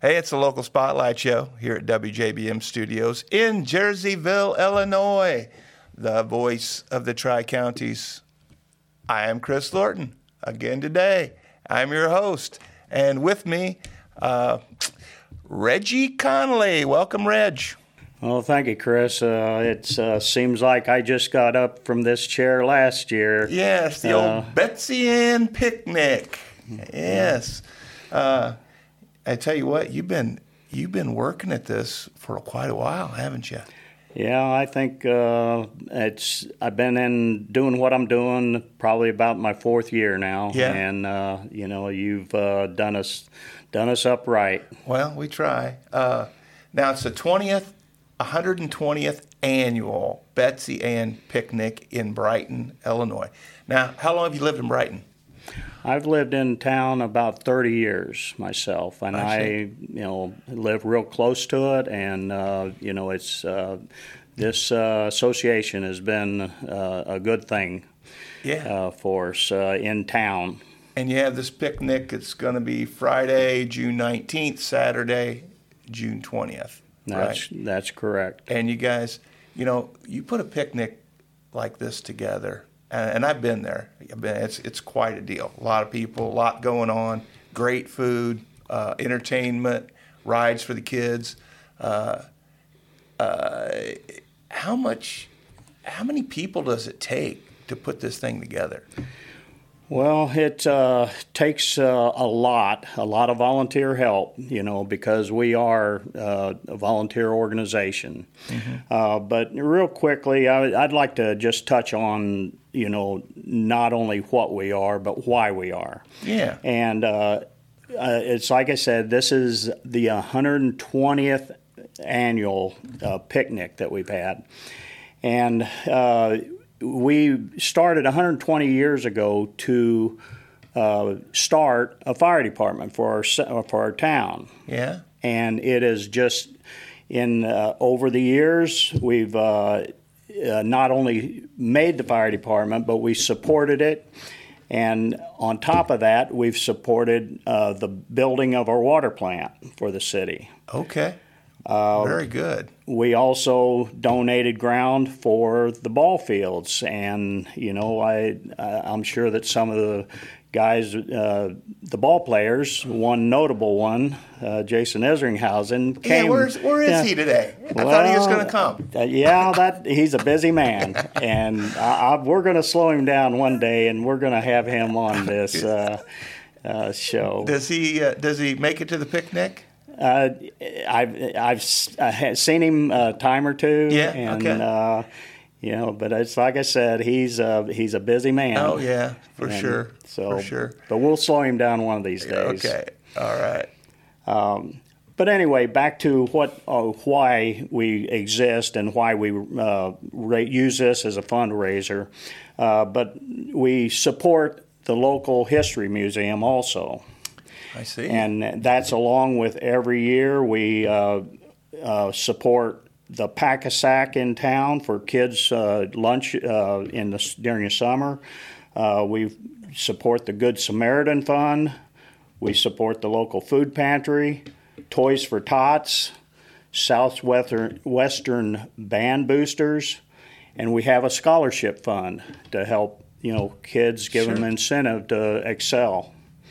Hey, it's the Local Spotlight Show here at WJBM Studios in Jerseyville, Illinois, the voice of the Tri-Counties. I am Chris Lorton. Again today, I'm your host. And with me, Reggie Connolly. Welcome, Reg. Well, thank you, Chris. It seems like I just got up from this chair last year. Yes, the old Betsy Ann picnic. Yes. I tell you what, you've been working at this for quite a while, haven't you? Yeah, I think I've been doing what I'm doing probably about my fourth year now. Yeah. And you've done us up right. Well, we try. Now it's the 120th annual Betsy Ann picnic in Brighton, Illinois. Now, how long have you lived in Brighton? I've lived in town about 30 years myself, and I live real close to it. And it's this association has been a good thing for us in town. And you have this picnic. It's going to be Friday, June 19th, Saturday, June 20th. That's correct. And you guys, you put a picnic like this together. And I've been there. It's quite a deal. A lot of people, a lot going on, great food, entertainment, rides for the kids. How many people does it take to put this thing together? Well, it takes a lot of volunteer help, because we are a volunteer organization. Mm-hmm. But real quickly, I'd like to just touch on, not only what we are, but why we are. Yeah. And it's like I said, this is the 120th annual picnic that we've had. And we started 120 years ago to start a fire department for our town. Yeah. And it is just over the years we've not only made the fire department, but we supported it. And on top of that, we've supported the building of our water plant for the city. Okay. Very good. We also donated ground for the ball fields, and I'm sure that some of the guys, the ball players, one notable one, Jason Isringhausen, came. Yeah, where is he today? I thought he was going to come. He's a busy man, and we're going to slow him down one day, and we're going to have him on this show. Does he make it to the picnic? I've seen him a time or two. Yeah. And, okay. But it's like I said, he's a busy man. Oh yeah, for sure. But we'll slow him down one of these days. Okay. All right. But anyway, back to why we exist and why we use this as a fundraiser. But we support the local history museum also. I see. And that's along with every year we support the Pack-a-Sack in town for kids' lunch during the summer. We support the Good Samaritan Fund. We support the local food pantry, Toys for Tots, Southwestern Band Boosters, and we have a scholarship fund to help kids, give them incentive to excel.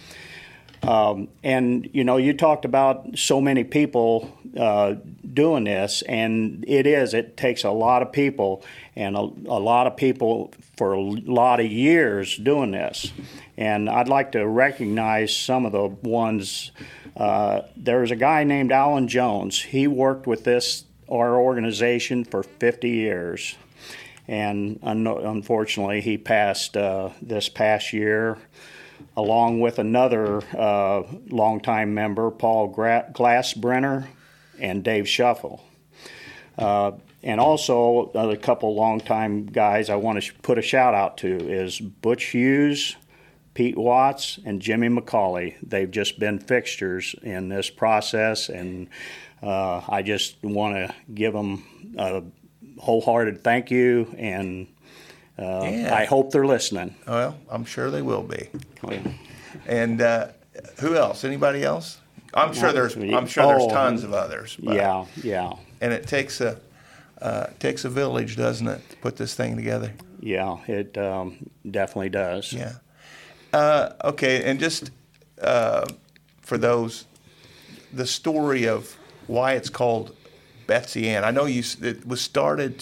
And you talked about so many people doing this, and it takes a lot of people, and a lot of people for a lot of years doing this. And I'd like to recognize some of the ones. There's a guy named Alan Jones. He worked with our organization for 50 years, and unfortunately he passed this past year, along with another longtime member, Paul Glassbrenner and Dave Shuffle. And also a couple longtime guys I want to put a shout out to is Butch Hughes, Pete Watts, and Jimmy McCauley. They've just been fixtures in this process, and I just want to give them a wholehearted thank you, and I hope they're listening. Well, I'm sure they will be. Okay. And who else? Anybody else? I'm sure there's tons of others. But, yeah. And it takes a village, doesn't it, to put this thing together? Yeah, it definitely does. Yeah. Okay, and just for those, the story of why it's called Betsy Ann. I know it was started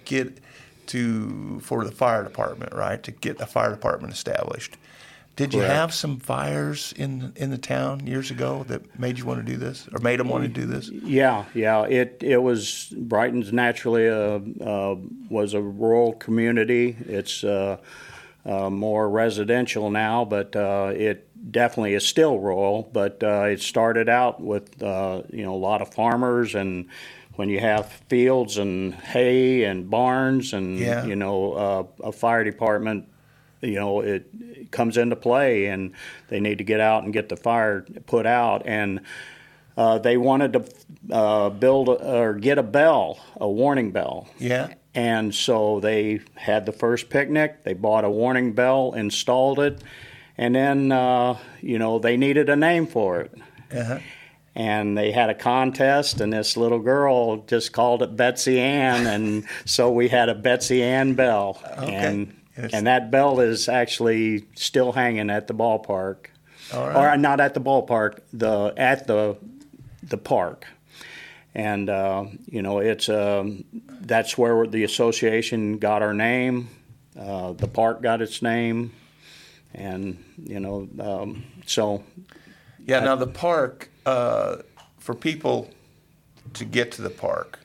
for the fire department, right? To get a fire department established. Did you have some fires in the town years ago that made you want to do this, or made them want to do this? Yeah. It was Brighton's naturally was a rural community. It's more residential now, but it definitely is still rural. But it started out with a lot of farmers, and when you have fields and hay and barns and a fire department. It comes into play, and they need to get out and get the fire put out. And they wanted to build or get a warning bell. Yeah. And so they had the first picnic. They bought a warning bell, installed it, and then they needed a name for it. Uh-huh. And they had a contest, and this little girl just called it Betsy Ann, and so we had a Betsy Ann bell. Okay. And that bell is actually still hanging at the ballpark, All right. or not at the ballpark, at the park. And it's that's where the association got our name. The park got its name, and so. Yeah. Now the park, for people to get to the park,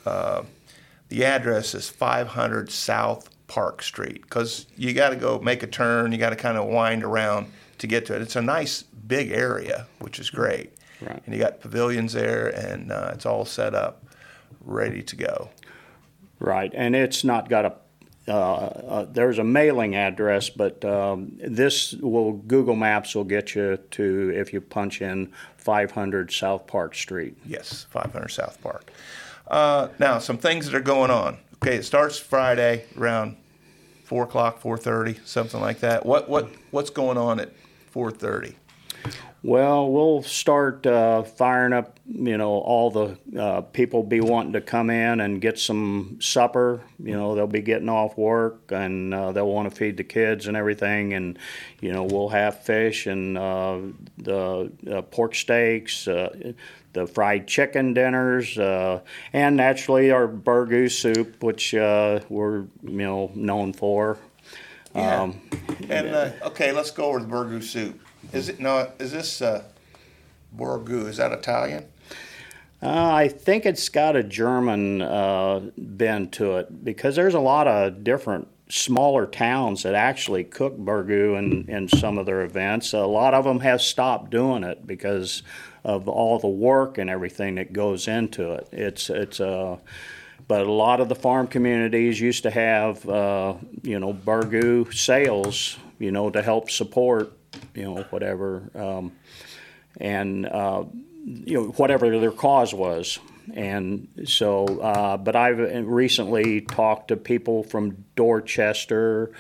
the address is 500 South Park Street, because you got to go make a turn. You got to kind of wind around to get to it. It's a nice big area, which is great. Right. And you got pavilions there, and it's all set up, ready to go. Right, and it's not got there's a mailing address, but Google Maps will get you to, if you punch in 500 South Park Street. Yes, 500 South Park. Now, some things that are going on. Okay, it starts Friday around 4 o'clock, 4:30, something like that. What's going on at 4:30? Well, we'll start firing up. All the people be wanting to come in and get some supper. They'll be getting off work, and they'll want to feed the kids and everything. And we'll have fish and the pork steaks. The fried chicken dinners, and naturally our burgoo soup, which we're known for. Yeah. Okay, let's go over the burgoo soup. Is this burgoo? Is that Italian? I think it's got a German bend to it, because there's a lot of different smaller towns that actually cook burgoo in some of their events. A lot of them have stopped doing it because of all the work and everything that goes into it. But a lot of the farm communities used to have burgoo sales, to help support whatever whatever their cause was. And so, but I've recently talked to people from Dorchester,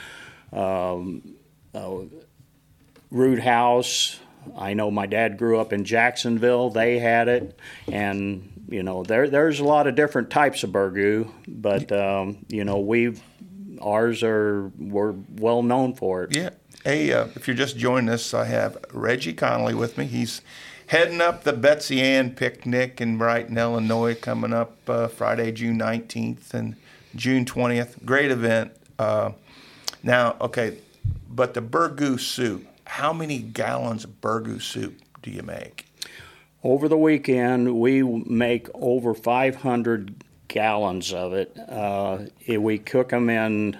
Root House. I know my dad grew up in Jacksonville. They had it, and there's a lot of different types of burgoo, but we're well known for it. Yeah. Hey, if you're just joining us, I have Reggie Connolly with me. He's heading up the Betsy Ann picnic in Brighton, Illinois, coming up Friday, June 19th and June 20th. Great event. Now, okay, but the burgoo soup, how many gallons of burgoo soup do you make? Over the weekend, we make over 500 gallons of it. We cook them in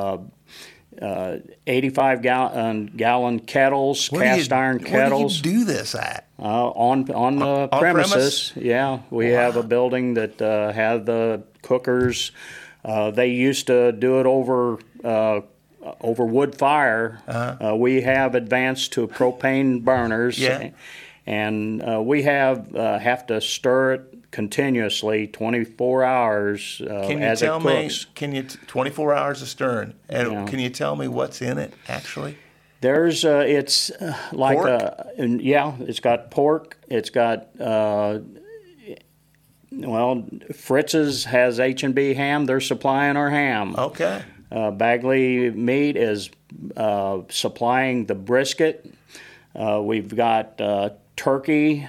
85-gallon kettles, cast iron kettles. Where do you do this at? On the premises. Yeah, we have a building that have the cookers. They used to do it over wood fire. Uh-huh. We have advanced to propane burners. Yeah. And we have to stir it continuously, 24 hours as it cooks. 24 hours of stirring, and can you tell me what's in it actually? There's it's like Pork? yeah, it's got pork. It's got well, Fritz's has H&B ham. They're supplying our ham. Okay. Bagley Meat is supplying the brisket. We've got turkey.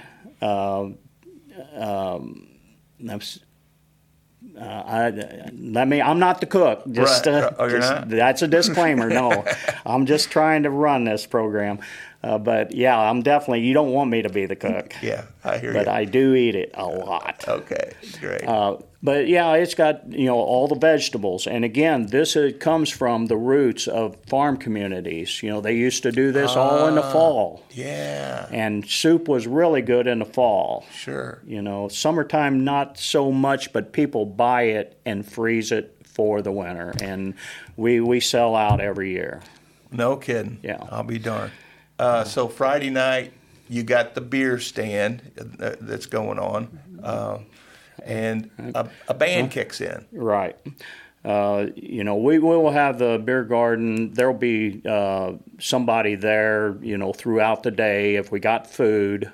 I'm not the cook. Just, Right. Oh, you're not? That's a disclaimer. No, I'm just trying to run this program. But yeah, I'm definitely. You don't want me to be the cook. Yeah, I hear But you. I do eat it a lot. Okay, great. But yeah, it's got all the vegetables, and again, this comes from the roots of farm communities. They used to do this all in the fall, Yeah, and soup was really good in the fall. sure. Summertime not so much, but people buy it and freeze it for the winter, and we sell out every year. No kidding. Yeah. I'll be darned. So Friday night, you got the beer stand that's going on, and a band kicks in. Right. We will have the beer garden. There'll be somebody there, throughout the day if we got food.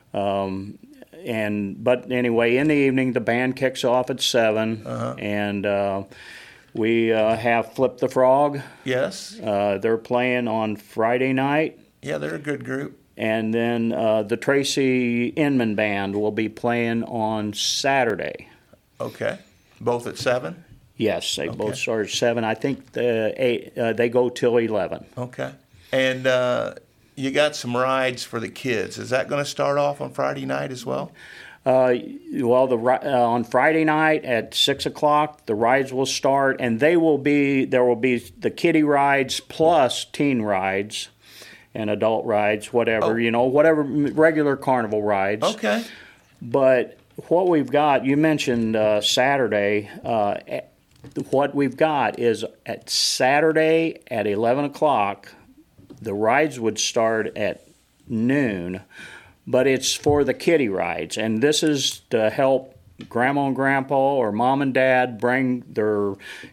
But anyway, in the evening, the band kicks off at 7, and we have Flip the Frog. Yes. They're playing on Friday night. Yeah, they're a good group. And then the Tracy Inman Band will be playing on Saturday. Okay. Both at 7? Yes, they both start at 7. I think they go till 11. Okay. And you got some rides for the kids. Is that going to start off on Friday night as well? On Friday night at 6 o'clock, the rides will start, and there will be the kiddie rides plus teen rides and adult rides, whatever, whatever regular carnival rides. Okay. But what we've got, you mentioned Saturday. What we've got is at Saturday at 11 o'clock, the rides would start at noon, but it's for the kiddie rides. And this is to help Grandma and Grandpa or Mom and Dad bring their,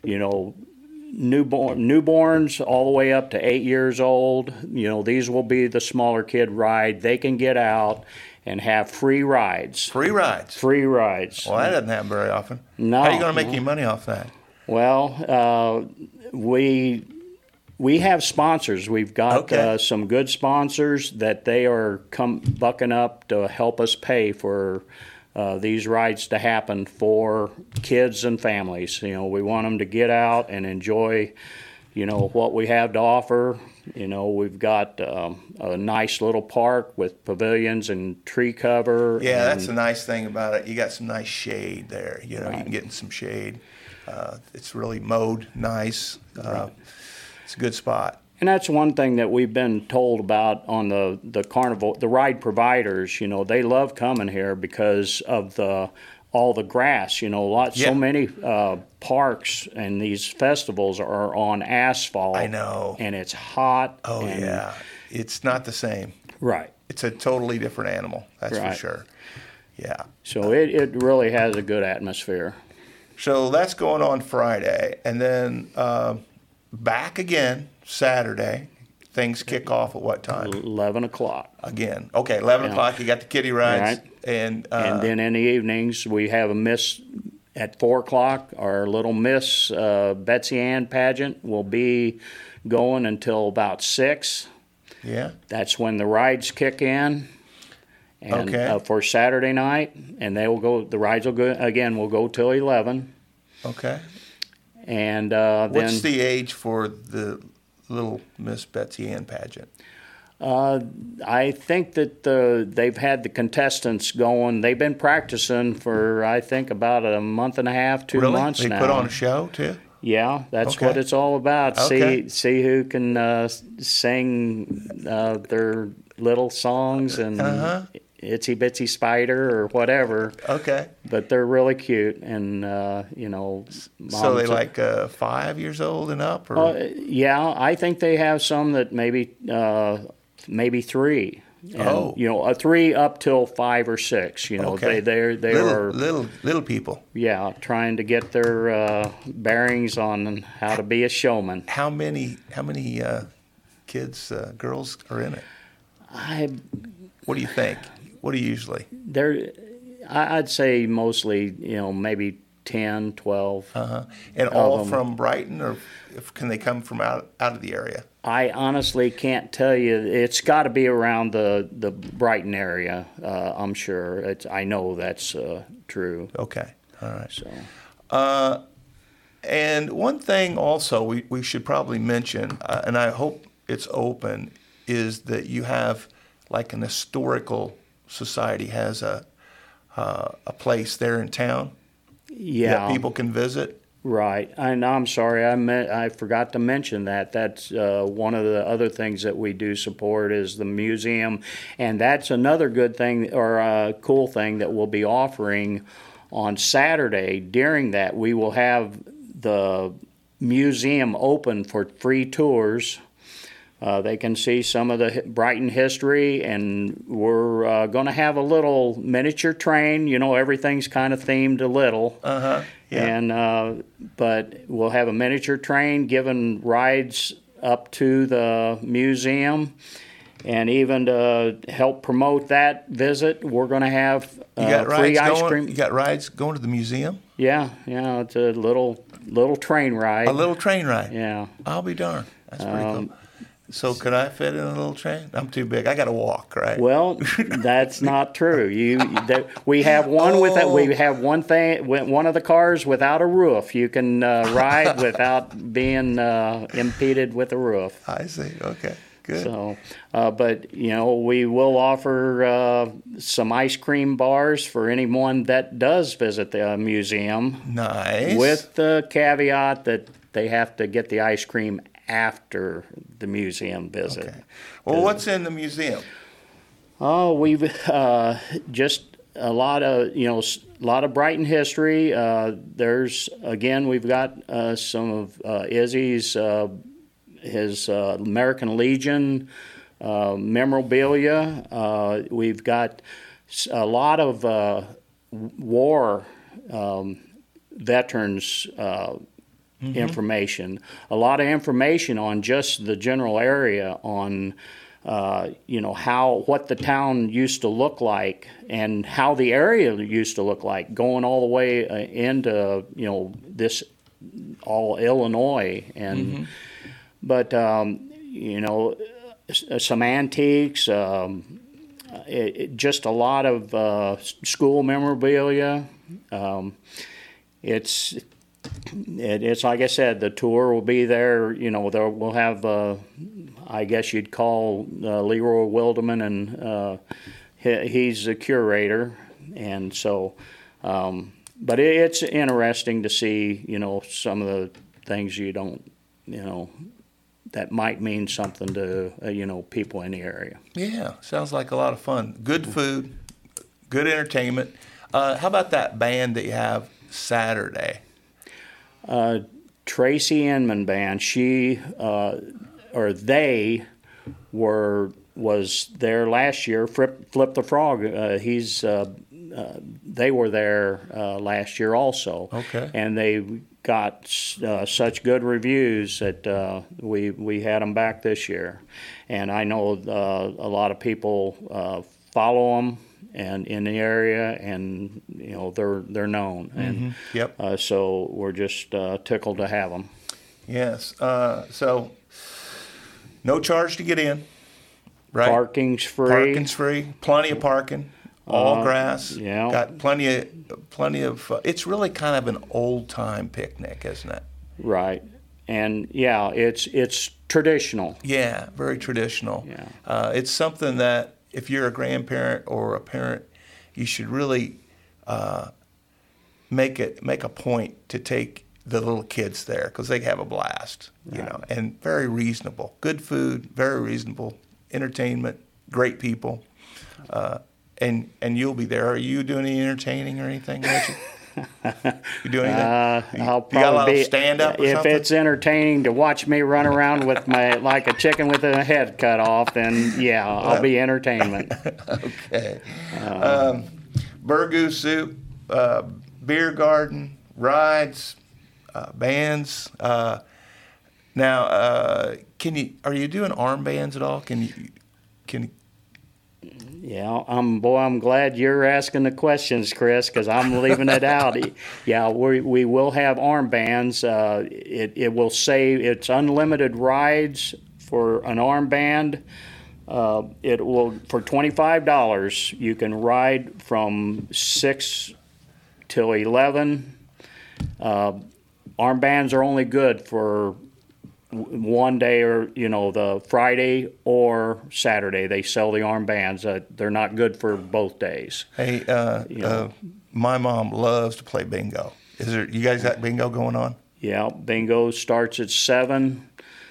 newborns all the way up to 8 years old. These will be the smaller kid ride. They can get out and have free rides. Free rides. Free rides. Well, that doesn't happen very often. No. How are you going to make any money off that? Well, we have sponsors. We've got some good sponsors that they are bucking up to help us pay for these rides to happen for kids and families. We want them to get out and enjoy, what we have to offer. We've got a nice little park with pavilions and tree cover. Yeah, that's the nice thing about it. You got some nice shade there. You can get in some shade. It's really mowed nice. It's a good spot. And that's one thing that we've been told about on the carnival, the ride providers. They love coming here because of all the grass. So many parks and these festivals are on asphalt. I know. And it's hot. Oh, yeah. It's not the same. Right. It's a totally different animal, that's for sure. Yeah. So it really has a good atmosphere. So that's going on Friday. And then back again Saturday. Things kick off at what time? 11 o'clock. Again. Okay, 11 o'clock, you got the kiddie rides. Right. And then in the evenings, we have a Miss at 4 o'clock. Our little Miss Betsy Ann pageant will be going until about 6. Yeah. That's when the rides kick in. And for Saturday night, and they will go. The rides will go again. Will go till 11. Okay. And what's the age for the little Miss Betsy Ann pageant? I think that they've had the contestants going. They've been practicing for I think about a month and a half, 2 months They now. put on a show too? Yeah, that's what it's all about. Okay. See who can sing their little songs and Itsy Bitsy Spider or whatever. Okay. But they're really cute, and So they like 5 years old and up, or yeah, I think they have some that maybe 3. And, a 3 up till 5 or 6. They are little people. Yeah, trying to get their bearings on how to be a showman. How many kids, girls are in it? I What do you think? What do you usually? I'd say mostly, maybe 10, 12. And all from Brighton, or can they come from out of the area? I honestly can't tell you. It's got to be around the Brighton area. I'm sure. I know that's true. Okay, all right. So. And one thing also we should probably mention, and I hope it's open, is that you have like an historical society has a place there in town that people can visit. Right, and I'm sorry, I forgot to mention that. That's one of the other things that we do support is the museum, and that's another good thing or cool thing that we'll be offering on Saturday. During that, we will have the museum open for free tours. They can see some of the Brighton history, and we're going to have a little miniature train. Everything's kind of themed a little. Yeah. And but we'll have a miniature train giving rides up to the museum, and even to help promote that visit, we're going to have free ice cream. You got rides going to the museum? Yeah, it's a little train ride. A little train ride. Yeah. I'll be darned. That's pretty cool. So could I fit in a little train? I'm too big. I got to walk, right? Well, that's not true. We have one with that. We have one of the cars without a roof. You can ride without being impeded with a roof. I see. Okay. Good. So, but we will offer some ice cream bars for anyone that does visit the museum. Nice. With the caveat that they have to get the ice cream after the museum visit. Okay. Well, what's in the museum? Oh, we've just a lot of Brighton history. We've got some of Izzy's his American Legion memorabilia. We've got a lot of war veterans information, a lot of information on just the general area on what the town used to look like and how the area used to look like, going all the way into this all Illinois and but some antiques, just a lot of school memorabilia. It's like I said, the tour will be there. We'll have, I guess you'd call Leroy Wilderman, and he's the curator. And so, but it's interesting to see, some of the things you don't, that might mean something to, people in the area. Yeah, sounds like a lot of fun. Good food, good entertainment. How about that band that you have Saturday? Tracy Inman Band. They was there last year. Flip the Frog. They were there last year also. Okay. And they got such good reviews that we had them back this year. And I know a lot of people follow them and in the area, and they're known, and Yep. So we're just tickled to have them. Yes. So no charge to get in, right? Parking's free. Parking's free. Plenty of parking. All grass. Yeah. Got plenty of. It's really kind of an old time picnic, isn't it? Right. And yeah, it's traditional. Yeah, very traditional. Yeah. It's something that if you're a grandparent or a parent, you should really make a point to take the little kids there, because they have a blast, and very reasonable. Good food, very reasonable. Entertainment, great people, and you'll be there. Are you doing any entertaining or anything, Reggie? You doing anything? I'll you got a lot probably of stand up or if something? it's entertaining to watch me run around with my like a chicken with a head cut off, then yeah, I'll be entertainment. Okay. Burgoo soup, beer garden, rides, bands. Now, are you doing armbands at all? Can Yeah, I'm glad you're asking the questions, Chris, because I'm leaving it out. Yeah, we will have armbands. It will say it's unlimited rides for an armband. It will, for $25, you can ride from 6 till 11. Armbands are only good for one day, or the Friday or Saturday. They sell the armbands. They're not good for both days. Hey, my mom loves to play bingo. You guys got bingo going on? Yeah, bingo starts at 7.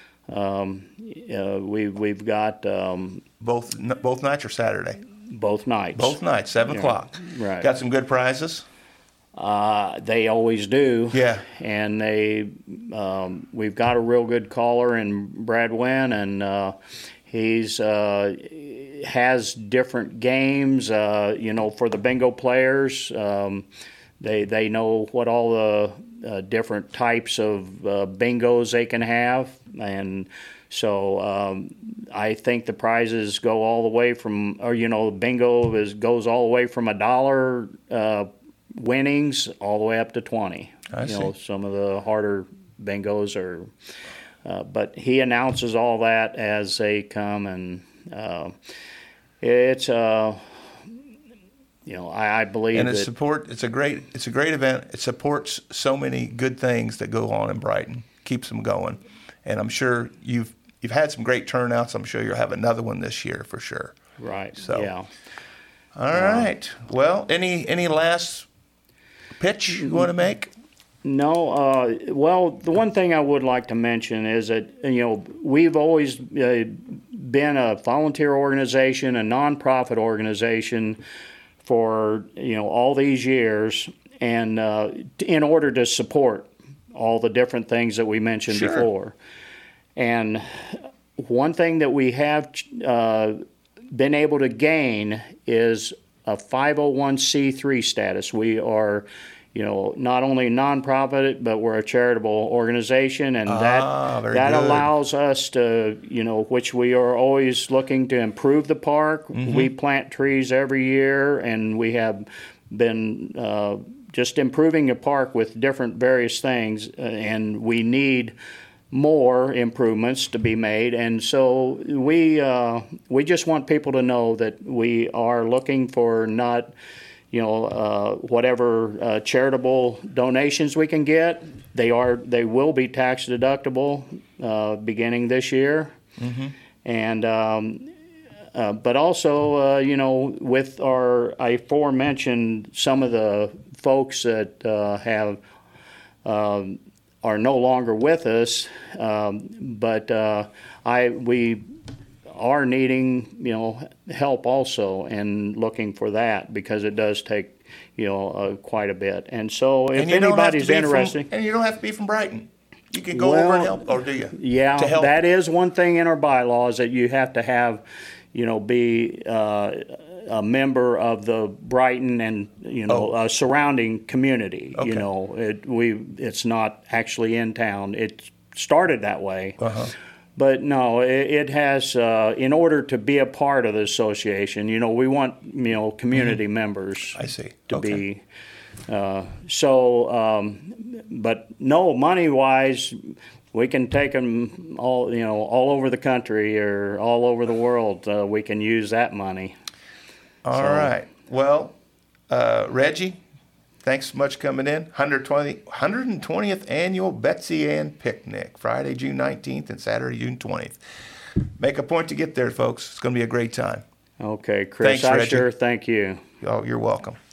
We've got both nights or Saturday? Both nights. Both nights, 7 o'clock. Right. Got some good prizes? They always do. Yeah. And we've got a real good caller in Brad Wynn, and he's has different games. For the bingo players, they know what all the different types of bingos they can have, and so I think the prizes go all the way from, bingo goes all the way from $1 winnings all the way up to 20. I see. Some of the harder bingos are, but he announces all that as they come, and it's I believe, and it's a great event. It supports so many good things that go on in Brighton, keeps them going, and I'm sure you've had some great turnouts. I'm sure you'll have another one this year for sure. Right. So, yeah. All right. Well, any last pitch you want to make? No. Well, the one thing I would like to mention is that we've always been a volunteer organization, a nonprofit organization for all these years, and in order to support all the different things that we mentioned Sure. before. And one thing that we have been able to gain is a 501c3 status. We are, not only nonprofit, but we're a charitable organization, and that good. allows us to, which we are always looking to improve the park. Mm-hmm. We plant trees every year, and we have been just improving the park with different various things, and we need more improvements to be made, and so we just want people to know that we are looking for not, whatever charitable donations we can get. They will be tax deductible beginning this year, Mm-hmm. and but also with our aforementioned some of the folks that have. Are no longer with us, but we are needing help also, and looking for that, because it does take quite a bit. And so if anybody's interested, and you don't have to be from Brighton, you can go over and help, or do you? Yeah, to help. That is one thing in our bylaws, that you have to have be a member of the Brighton and surrounding community. Okay. It's not actually in town. It started that way, But no, it has. In order to be a part of the association, we want community members. I see. To be. But no, money wise, we can take them all over the country or all over the world. We can use that money. All right. Well, Reggie, thanks so much for coming in. 120th Annual Betsy Ann Picnic, Friday, June 19th and Saturday, June 20th. Make a point to get there, folks. It's going to be a great time. Okay, Chris. Thanks, Reggie. Sure. Thank you. Oh, you're welcome.